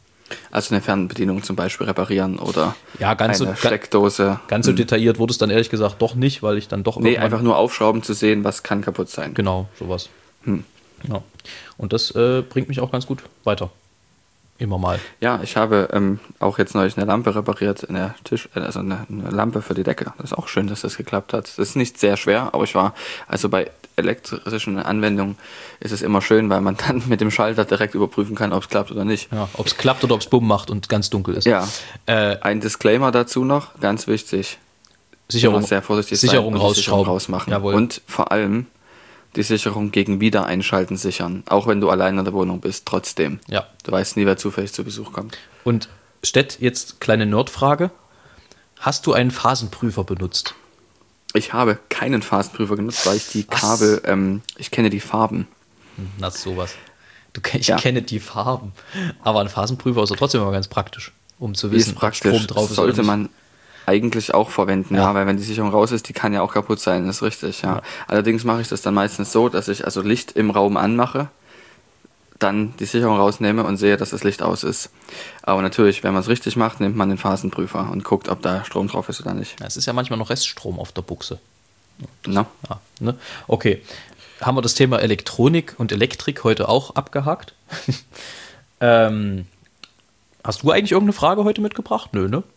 Also eine Fernbedienung zum Beispiel reparieren oder ja, ganz eine so, Steckdose. Ganz so detailliert wurde es dann ehrlich gesagt doch nicht, weil ich dann doch Nee, einfach nur aufschrauben zu sehen, was kann kaputt sein. Genau, sowas. Hm. Ja. Und das äh, bringt mich auch ganz gut weiter. Immer mal. Ja, ich habe ähm, auch jetzt neulich eine Lampe repariert, in der Tisch, also eine, eine Lampe für die Decke. Das ist auch schön, dass das geklappt hat. Das ist nicht sehr schwer, aber ich war, also bei elektrischen Anwendungen ist es immer schön, weil man dann mit dem Schalter direkt überprüfen kann, ob es klappt oder nicht. Ja, ob es klappt oder ob es Bumm macht und ganz dunkel ist. Ja, äh, ein Disclaimer dazu noch, ganz wichtig. Sicherung, sehr vorsichtig Sicherung sein und die Sicherung rausmachen. Jawohl. Und vor allem die Sicherung gegen Wiedereinschalten sichern. Auch wenn du allein in der Wohnung bist, trotzdem. Ja. Du weißt nie, wer zufällig zu Besuch kommt. Und Stett, jetzt kleine Nerdfrage. Hast du einen Phasenprüfer benutzt? Ich habe keinen Phasenprüfer genutzt, weil ich die Was? Kabel, ähm, ich kenne die Farben. Na, sowas. Du, ich Ja. kenne die Farben. Aber ein Phasenprüfer ist ja trotzdem immer ganz praktisch, um zu Die wissen, ist ob praktisch, Strom drauf ist oder sollte nicht. man eigentlich auch verwenden, ja. Ja. weil wenn die Sicherung raus ist, die kann ja auch kaputt sein, ist richtig, ja. Ja. Allerdings mache ich das dann meistens so, dass ich also Licht im Raum anmache, dann die Sicherung rausnehme und sehe, dass das Licht aus ist. Aber natürlich, wenn man es richtig macht, nimmt man den Phasenprüfer und guckt, ob da Strom drauf ist oder nicht. Ja, es ist ja manchmal noch Reststrom auf der Buchse. No? Ja, ne? Okay. Haben wir das Thema Elektronik und Elektrik heute auch abgehakt? ähm, hast du eigentlich irgendeine Frage heute mitgebracht? Nö, ne?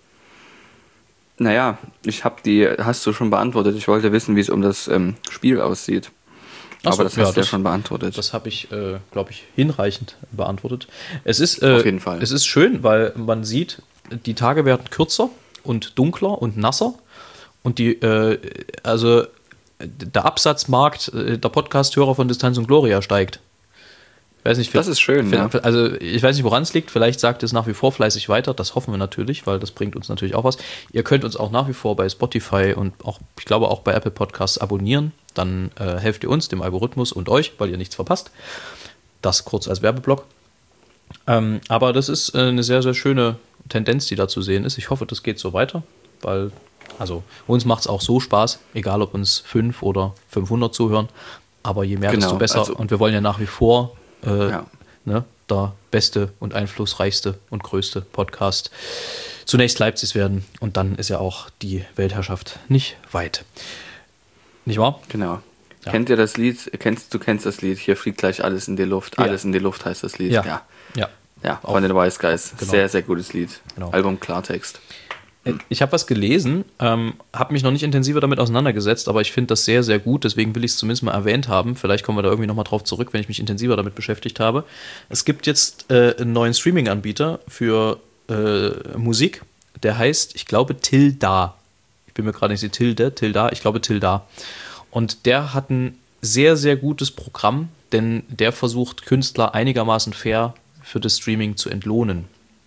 Naja, ich habe die, hast du schon beantwortet. Ich wollte wissen, wie es um das ähm, Spiel aussieht. Ach so, Aber das ja, hast du ja das- schon beantwortet. Das habe ich, äh, glaube ich, hinreichend beantwortet. Es ist, äh, Auf jeden Fall. Es ist schön, weil man sieht, die Tage werden kürzer und dunkler und nasser. Und die, äh, also der Absatzmarkt äh, der Podcast-Hörer von Distanz und Gloria steigt. Ich weiß nicht, Das ist schön, ja. Also ich weiß nicht, woran es liegt. Vielleicht sagt es nach wie vor fleißig weiter. Das hoffen wir natürlich, weil das bringt uns natürlich auch was. Ihr könnt uns auch nach wie vor bei Spotify und auch, ich glaube, auch bei Apple Podcasts abonnieren. Dann äh, helft ihr uns, dem Algorithmus und euch, weil ihr nichts verpasst. Das kurz als Werbeblock. Ähm, aber das ist äh, eine sehr, sehr schöne Tendenz, die da zu sehen ist. Ich hoffe, das geht so weiter, weil, also uns macht es auch so Spaß, egal ob uns fünf oder fünfhundert zuhören. Aber je mehr, Genau, desto besser. also- Und wir wollen ja nach wie vor äh, Ja. ne, der beste und einflussreichste und größte Podcast zunächst Leipzigs werden. Und dann ist ja auch die Weltherrschaft nicht weit. Nicht wahr? Genau. Ja. Kennt ihr das Lied? Kennst, du kennst das Lied, hier fliegt gleich alles in die Luft. Ja. Alles in die Luft heißt das Lied. Ja. Ja, Ja. ja Auf- von den Wise Guys. Genau. Sehr, sehr gutes Lied. Genau. Album Klartext. Ich habe was gelesen, ähm, habe mich noch nicht intensiver damit auseinandergesetzt, aber ich finde das sehr, sehr gut, deswegen will ich es zumindest mal erwähnt haben. Vielleicht kommen wir da irgendwie nochmal drauf zurück, wenn ich mich intensiver damit beschäftigt habe. Es gibt jetzt äh, einen neuen Streaming-Anbieter für äh, Musik, der heißt, ich glaube, Tilda. Ich bin mir gerade nicht sicher, Tilde, Tilda, ich glaube Tilda. Und der hat ein sehr, sehr gutes Programm, denn der versucht, Künstler einigermaßen fair für das Streaming zu entlohnen.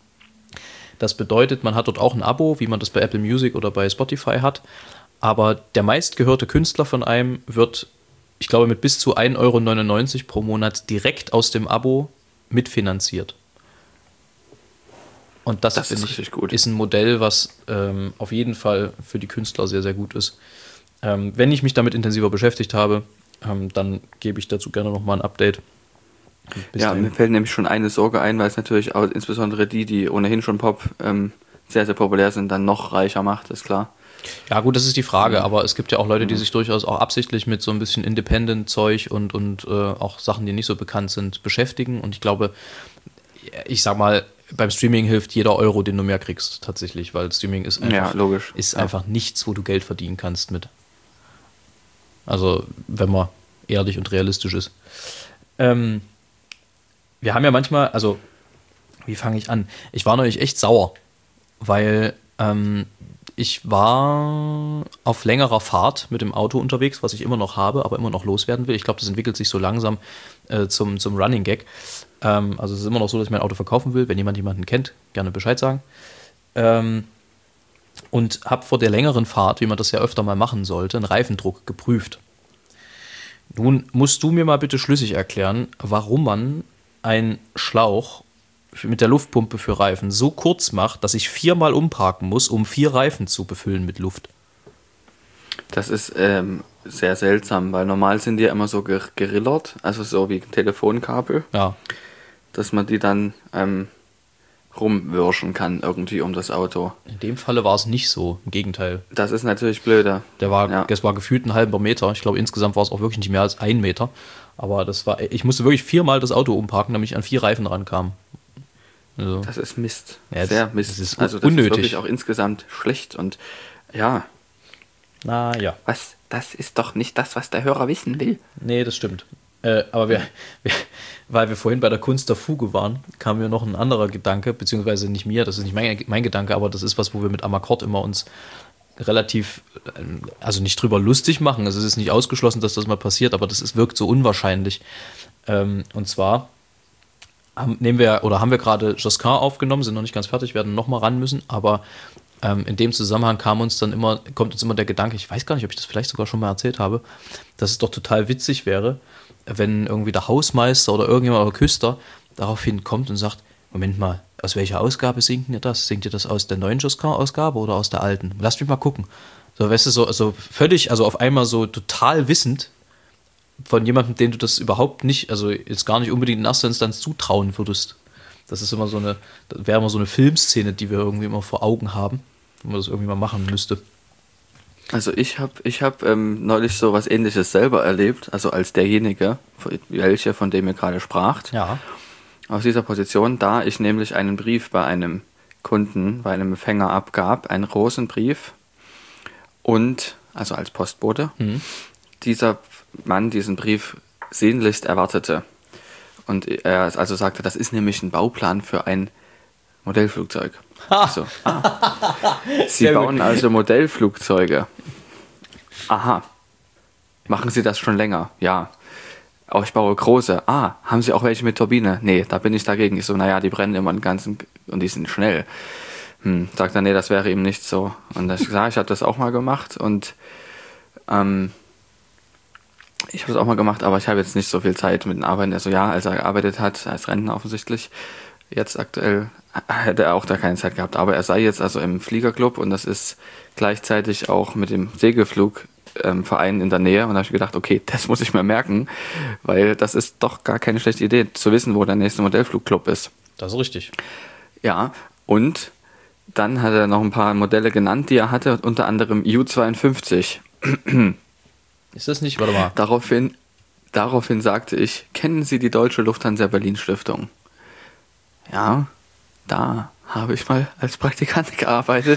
Das bedeutet, man hat dort auch ein Abo, wie man das bei Apple Music oder bei Spotify hat. Aber der meistgehörte Künstler von einem wird, ich glaube, mit bis zu ein Euro neunundneunzig pro Monat direkt aus dem Abo mitfinanziert. Und das, Das ist finde ich, richtig gut. ist ein Modell, was ähm, auf jeden Fall für die Künstler sehr, sehr gut ist. Ähm, wenn ich mich damit intensiver beschäftigt habe, ähm, dann gebe ich dazu gerne nochmal ein Update. Bis Ja, dahin. mir fällt nämlich schon eine Sorge ein, weil es natürlich auch insbesondere die, die ohnehin schon Pop ähm, sehr, sehr populär sind, dann noch reicher macht, ist klar. Ja, gut, das ist die Frage, Mhm. aber es gibt ja auch Leute, die Mhm. sich durchaus auch absichtlich mit so ein bisschen Independent-Zeug und, und äh, auch Sachen, die nicht so bekannt sind, beschäftigen. Und ich glaube, ich sag mal, beim Streaming hilft jeder Euro, den du mehr kriegst, tatsächlich, weil Streaming ist einfach, Ja, logisch. ist Ja. einfach nichts, wo du Geld verdienen kannst mit. Also, wenn man ehrlich und realistisch ist. Ähm, wir haben ja manchmal, also, wie fange ich an? Ich war neulich echt sauer, weil ähm, ich war auf längerer Fahrt mit dem Auto unterwegs, was ich immer noch habe, aber immer noch loswerden will. Ich glaube, das entwickelt sich so langsam äh, zum, zum Running Gag. Ähm, also es ist immer noch so, dass ich mein Auto verkaufen will. Wenn jemand jemanden kennt, gerne Bescheid sagen. Ähm, und habe vor der längeren Fahrt, wie man das ja öfter mal machen sollte, einen Reifendruck geprüft. Nun musst du mir mal bitte schlüssig erklären, warum man einen Schlauch für, mit der Luftpumpe für Reifen so kurz macht, dass ich viermal umparken muss, um vier Reifen zu befüllen mit Luft. Das ist ähm, sehr seltsam, weil normal sind die ja immer so ger gerillert, also so wie Telefonkabel, Ja, dass man die dann ähm, rumwirschen kann irgendwie um das Auto. in dem Falle war es nicht so. Im Gegenteil. Das ist natürlich blöder. Der war, Ja. das war gefühlt ein halber Meter. Ich glaube, insgesamt war es auch wirklich nicht mehr als ein Meter. Aber das war, ich musste wirklich viermal das Auto umparken, damit ich an vier Reifen rankam. Also, Das ist Mist. Ja, das- Sehr Mist. das ist also das unnötig. ist wirklich auch insgesamt schlecht und ja, na ja. was, das ist doch nicht das, was der Hörer wissen will. Nee, das stimmt. Äh, aber wir, wir, weil wir vorhin bei der Kunst der Fuge waren, kam mir noch ein anderer Gedanke, beziehungsweise nicht mir, das ist nicht mein, mein Gedanke, aber das ist was, wo wir mit Amakord immer uns relativ, äh, also nicht drüber lustig machen. Also es ist nicht ausgeschlossen, dass das mal passiert, aber das ist, wirkt so unwahrscheinlich. Ähm, und zwar haben, nehmen wir, oder haben wir gerade Josquin aufgenommen, sind noch nicht ganz fertig, werden noch mal ran müssen, aber ähm, in dem Zusammenhang kam uns dann immer, kommt uns immer der Gedanke, ich weiß gar nicht, ob ich das vielleicht sogar schon mal erzählt habe, dass es doch total witzig wäre, wenn irgendwie der Hausmeister oder irgendjemand oder Küster daraufhin kommt und sagt, Moment mal, aus welcher Ausgabe singt ihr das? Singt ihr das aus der neuen Ausgabe oder aus der alten? Lasst mich mal gucken. So, weißt du, so also völlig, also auf einmal so total wissend von jemandem, dem du das überhaupt nicht, also jetzt gar nicht unbedingt in erster Instanz zutrauen würdest. Das ist immer so eine, das wäre immer so eine Filmszene, die wir irgendwie immer vor Augen haben, wenn man das irgendwie mal machen müsste. Also ich habe ich hab, ähm, neulich so was Ähnliches selber erlebt, also als derjenige, welcher von dem ihr gerade spracht. Ja. Aus dieser Position, da ich nämlich einen Brief bei einem Kunden, bei einem Empfänger abgab, einen großen Brief und, also als Postbote, mhm. dieser Mann diesen Brief sehnlichst erwartete. Und er also sagte, das ist nämlich ein Bauplan für ein Modellflugzeug. So, ah. Sie Sehr bauen gut. also Modellflugzeuge. Aha. Machen Sie das schon länger? Ja. Auch ich baue große. Ah, haben Sie auch welche mit Turbine? Nee, da bin ich dagegen. Ich so, naja, die brennen immer den ganzen und die sind schnell. Hm, sagt er, nee, das wäre ihm nicht so. Und ich sage, ich habe das auch mal gemacht und ähm, ich habe es auch mal gemacht, aber ich habe jetzt nicht so viel Zeit mit dem Arbeiten. Also ja, als er gearbeitet hat, als Rentner offensichtlich, jetzt aktuell hätte er auch da keine Zeit gehabt. Aber er sei jetzt also im Fliegerclub und das ist gleichzeitig auch mit dem Segelflugverein in der Nähe. Und da habe ich gedacht, okay, das muss ich mir merken, weil das ist doch gar keine schlechte Idee, zu wissen, wo der nächste Modellflugclub ist. Das ist richtig. Ja, und dann hat er noch ein paar Modelle genannt, die er hatte, unter anderem U zweiundfünfzig. Ist das nicht? Warte mal. Daraufhin, daraufhin sagte ich, kennen Sie die Deutsche Lufthansa Berlin Stiftung? Ja, da habe ich mal als Praktikant gearbeitet.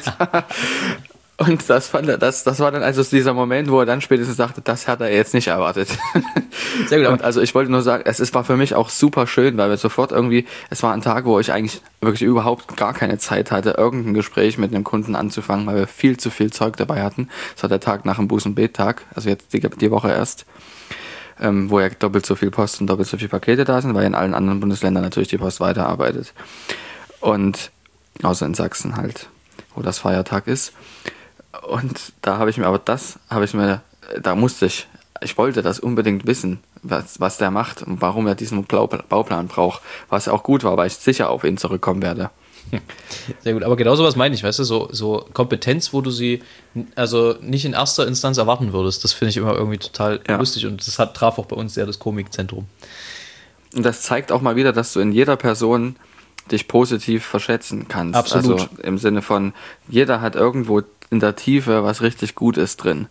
Und das, fand er, das, das war dann also dieser Moment, wo er dann spätestens sagte, das hat er jetzt nicht erwartet. Sehr gut. Und also ich wollte nur sagen, es ist, war für mich auch super schön, weil wir sofort irgendwie, es war ein Tag, wo ich eigentlich wirklich überhaupt gar keine Zeit hatte, irgendein Gespräch mit einem Kunden anzufangen, weil wir viel zu viel Zeug dabei hatten. Das war der Tag nach dem Buß-und-Bet-Tag, also jetzt die, die Woche erst, ähm, wo ja doppelt so viel Post und doppelt so viele Pakete da sind, weil in allen anderen Bundesländern natürlich die Post weiterarbeitet. Und außer in Sachsen halt, wo das Feiertag ist. Und da habe ich mir, aber das habe ich mir, da musste ich, ich wollte das unbedingt wissen, was, was der macht und warum er diesen Bauplan braucht, was auch gut war, weil ich sicher auf ihn zurückkommen werde. Sehr gut, aber genau sowas meine ich, weißt du, so, so Kompetenz, wo du sie also nicht in erster Instanz erwarten würdest, das finde ich immer irgendwie total ja. lustig und das hat, traf auch bei uns sehr das Komikzentrum. Und das zeigt auch mal wieder, dass du in jeder Person dich positiv verschätzen kannst. Absolut. Also im Sinne von, jeder hat irgendwo in der Tiefe was richtig Gutes drin.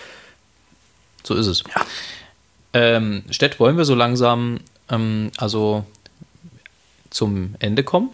So ist es. Ja. Ähm, Stett, wollen wir so langsam ähm, also zum Ende kommen?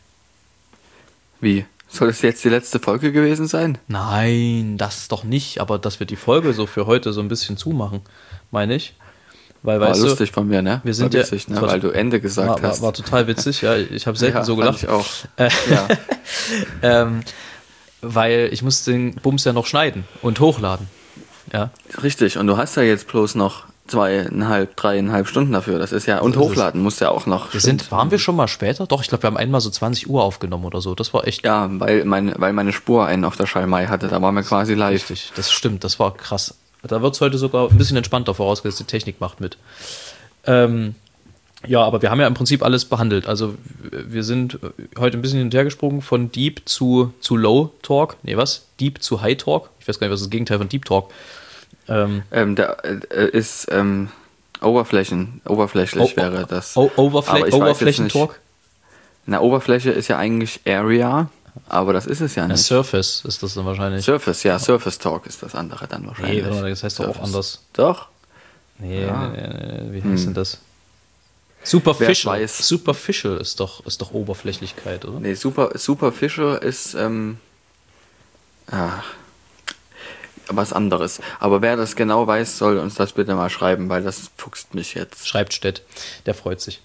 Wie? Soll das jetzt die letzte Folge gewesen sein? Nein, das doch nicht, aber dass wir die Folge so für heute so ein bisschen zumachen, meine ich. Weil, war weißt lustig du, von mir, ne? Wir sind war witzig, ja, ne? Weil du Ende gesagt war, hast. War, war total witzig, ja. Ich habe selten ja, so gelacht. Ich auch. Äh, ja. ähm, weil ich muss den Bums ja noch schneiden und hochladen. Ja. Richtig, und du hast ja jetzt bloß noch zweieinhalb, dreieinhalb Stunden dafür. Das ist ja, und hochladen musst du ja auch noch. Wir sind, waren wir schon mal später? Doch, ich glaube, wir haben einmal so zwanzig Uhr aufgenommen oder so. Das war echt. Ja, weil meine, weil meine Spur einen auf der Schalmei hatte. Da waren wir quasi live. Richtig, das stimmt, das war krass. Da wird es heute sogar ein bisschen entspannter, vorausgesetzt die Technik macht mit. Ähm, ja, aber wir haben ja im Prinzip alles behandelt. Also wir sind heute ein bisschen hinterhergesprungen von Deep zu, zu Low Talk. Nee, was? Deep zu High Talk? Ich weiß gar nicht, was das Gegenteil von Deep Talk. Ähm, ähm, der äh, ist ähm, Oberflächen, oberflächlich oh, wäre das. Oh, Oberfläch, Oberflächentalk? Na, Oberfläche ist ja eigentlich Area, aber das ist es ja nicht. Ja, Surface ist das dann wahrscheinlich. Surface, ja, Surface Talk ist das andere dann wahrscheinlich. Nee, das heißt doch auch anders. Doch? Nee, ja. nee, nee, wie heißt hm. denn das? Superficial. Superficial ist doch, ist doch Oberflächlichkeit, oder? Nee, super, Superficial ist ähm, ah, was anderes. Aber wer das genau weiß, soll uns das bitte mal schreiben, weil das fuchst mich jetzt. Schreibt Stett, der freut sich.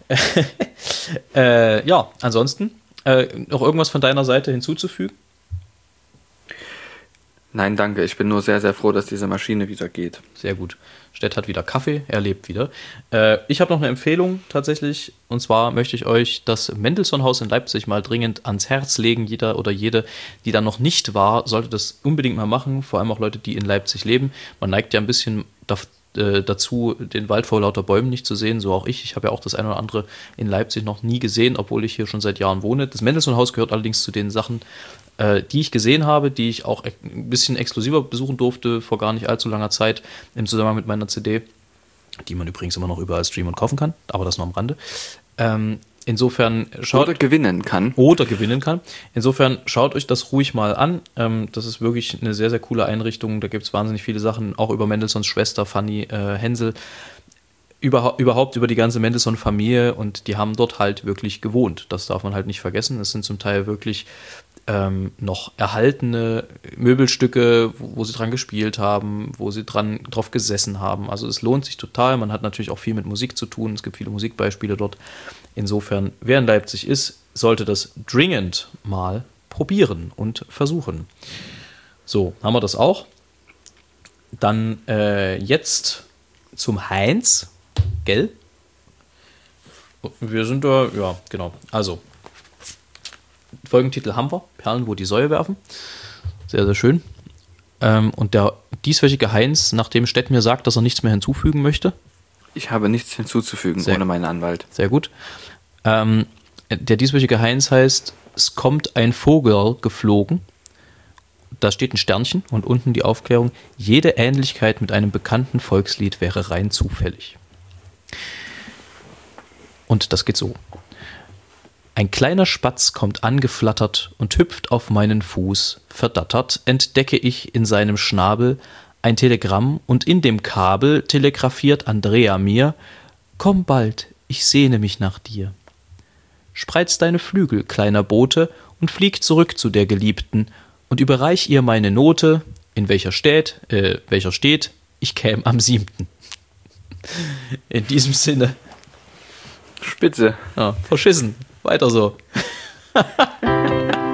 äh, ja, ansonsten, äh, noch irgendwas von deiner Seite hinzuzufügen? Nein, danke. Ich bin nur sehr, sehr froh, dass diese Maschine wieder geht. Sehr gut. Stett hat wieder Kaffee, er lebt wieder. Äh, ich habe noch eine Empfehlung tatsächlich. Und zwar möchte ich euch das Mendelssohn-Haus in Leipzig mal dringend ans Herz legen. Jeder oder jede, die da noch nicht war, sollte das unbedingt mal machen. Vor allem auch Leute, die in Leipzig leben. Man neigt ja ein bisschen da, äh, dazu, den Wald vor lauter Bäumen nicht zu sehen. So auch ich. Ich habe ja auch das eine oder andere in Leipzig noch nie gesehen, obwohl ich hier schon seit Jahren wohne. Das Mendelssohn-Haus gehört allerdings zu den Sachen, die ich gesehen habe, die ich auch ein bisschen exklusiver besuchen durfte, vor gar nicht allzu langer Zeit, im Zusammenhang mit meiner C D, die man übrigens immer noch überall streamen und kaufen kann, aber das nur am Rande. Ähm, insofern schaut... Oder gewinnen kann. Oder gewinnen kann. Insofern schaut euch das ruhig mal an. Ähm, das ist wirklich eine sehr, sehr coole Einrichtung. Da gibt es wahnsinnig viele Sachen, auch über Mendelssohns Schwester Fanny äh, Hensel, Überha- überhaupt über die ganze Mendelssohn-Familie, und die haben dort halt wirklich gewohnt. Das darf man halt nicht vergessen. Es sind zum Teil wirklich ähm, noch erhaltene Möbelstücke, wo, wo sie dran gespielt haben, wo sie dran drauf gesessen haben. Also es lohnt sich total. Man hat natürlich auch viel mit Musik zu tun. Es gibt viele Musikbeispiele dort. Insofern, wer in Leipzig ist, sollte das dringend mal probieren und versuchen. So, haben wir das auch. Dann äh, jetzt zum Heinz. Gell? Wir sind da, ja, genau. Also, Folgentitel haben wir: Perlen, wo die Säue werfen. Sehr, sehr schön. Ähm, und der dieswöchige Heinz, nachdem Stett mir sagt, dass er nichts mehr hinzufügen möchte. Ich habe nichts hinzuzufügen, sehr, ohne meinen Anwalt. Sehr gut. Ähm, der dieswöchige Heinz heißt: Es kommt ein Vogel geflogen. Da steht ein Sternchen und unten die Aufklärung: Jede Ähnlichkeit mit einem bekannten Volkslied wäre rein zufällig. Und das geht so. Ein kleiner Spatz kommt angeflattert und hüpft auf meinen Fuß. Verdattert entdecke ich in seinem Schnabel ein Telegramm, und in dem Kabel telegrafiert Andrea mir: Komm bald, ich sehne mich nach dir. Spreiz deine Flügel, kleiner Bote, und flieg zurück zu der Geliebten und überreich ihr meine Note, in welcher steht, äh, welcher steht, ich käm am siebten. In diesem Sinne. Spitze. Ja, verschissen. Weiter so.